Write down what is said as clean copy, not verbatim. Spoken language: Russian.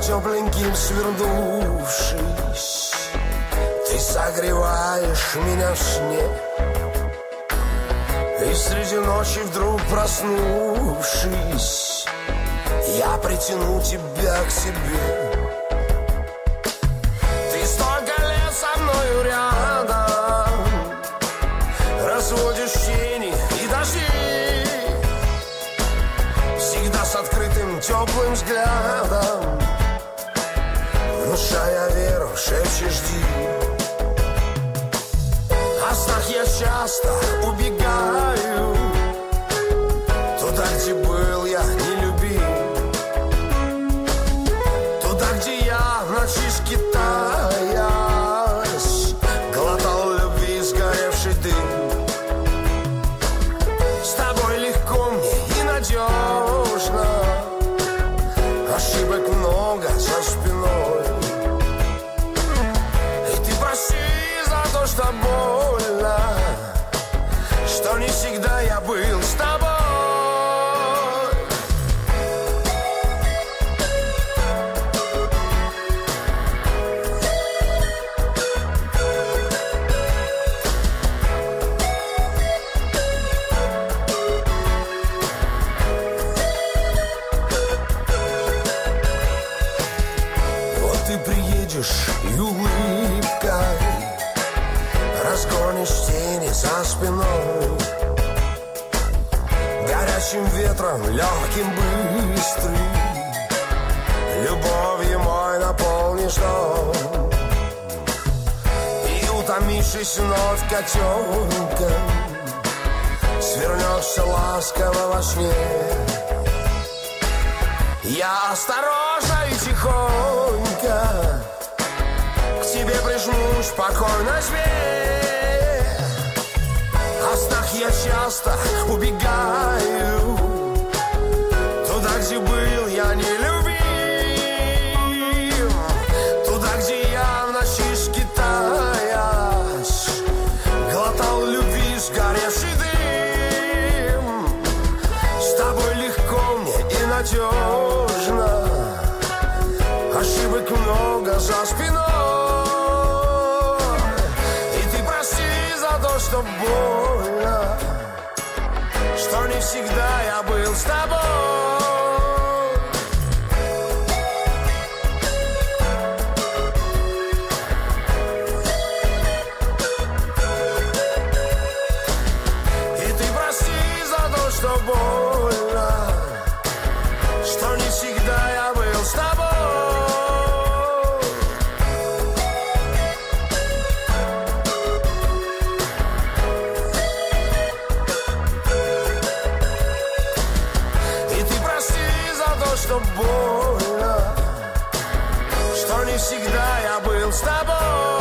тепленьким свернувшись. Ты согреваешь меня в сне, и среди ночи вдруг проснувшись, я притяну тебя к себе. Ты столько лет со мною рядом, разводишь тени и дожди, всегда с открытым теплым взглядом, внушая веру, шепчешь жди. О снах я часто убегаю туда, где был я нелюбим, туда, где я в ночи скитаясь глотал любви сгоревший дым. С тобой легко мне и надежно, ошибок много за спиной, и ты прости за то, что больно, что не всегда я был с тобой. Вот ты приедешь и улыбкой разгонишь тени за спиной, горячим ветром, легким, быстрым, любовью мой наполнишь дом. И утомившись вновь котенком, свернешься ласково во сне. Я осторожно и тихонько к тебе прижмусь спокойно себе. О снах я часто убегаю туда, где был я нелюбим, туда, где я в ночи скитаясь глотал любви сгоревший дым. С тобой легко мне и надежно, ошибок много за спиной, и ты прости за то, что больно, что не всегда я был с тобой. И ты прости за то, что больно, что не всегда я был с тобой. Что больно, что не всегда я был с тобой.